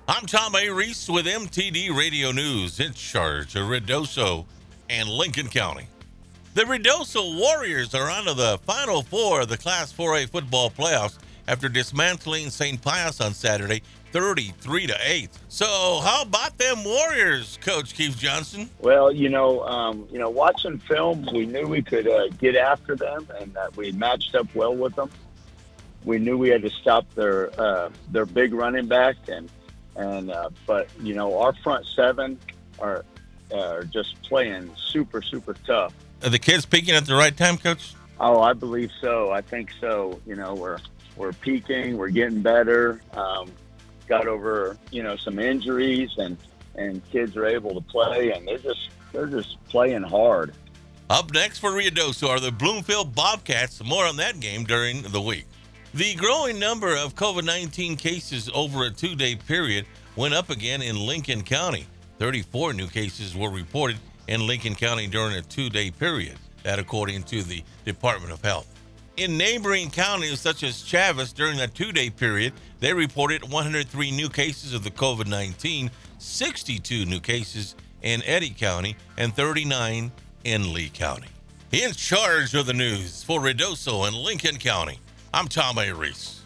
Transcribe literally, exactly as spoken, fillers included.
I'm Tom A. Reese with M T D Radio News, in charge of Ruidoso and Lincoln County. The Ruidoso Warriors are on to the Final Four of the Class four A football playoffs after dismantling Saint Pius on Saturday, thirty-three to eight. So, how about them Warriors, Coach Keith Johnson? Well, you know, um, you know, watching film, we knew we could uh, get after them, and that we matched up well with them. We knew we had to stop their uh, their big running back, and and uh, but you know, our front seven are are just playing super super tough. Are the kids peaking at the right time, Coach? Oh, I believe so. I think so. You know, we're we're peaking. We're getting better. Um, got over, you know, some injuries, and and kids are able to play, and they're just they're just playing hard. Up next for Ruidoso are the Bloomfield Bobcats. More on that game during the week. The growing number of COVID nineteen cases over a two-day period went up again in Lincoln County. thirty-four new cases were reported in Lincoln County during a two-day period, that according to the Department of Health. In neighboring counties such as Chavis, during that two-day period, they reported one hundred three new cases of the COVID nineteen, sixty-two new cases in Eddy County, and thirty-nine in Lee County. In charge of the news for Ruidoso and Lincoln County, I'm Tom A. Reese.